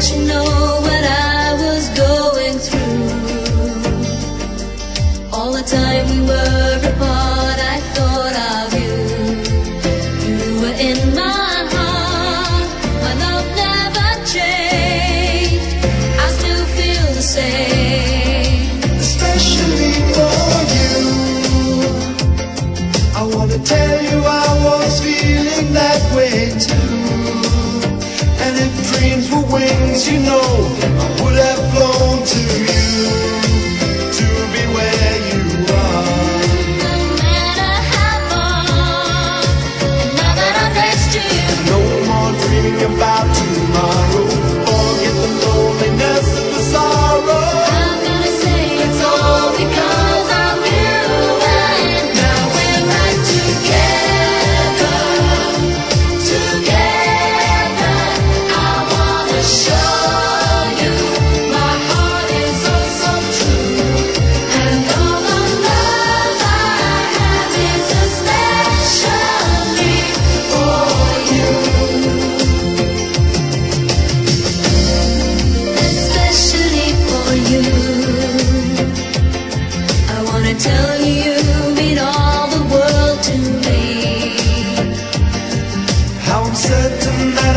you know what I was going through. All the time we were apart, I thought of you. You were in my heart, my love never changed. I still feel the same, especially for you. I wanna tell you I was feeling that way too. And if dreams were wings, you know, I would have flown to you, to be where you are. no matter how far. And now that I'm next to you, No more dreaming about tomorrow. Forget the loneliness and the sorrow. I'm gonna say it's all because of you. And now we're right together, together. I wanna show you my heart is oh so true. And all the love I have is especially for you. Especially for you. I wanna tell you, you mean all the world to me. How I'm certain that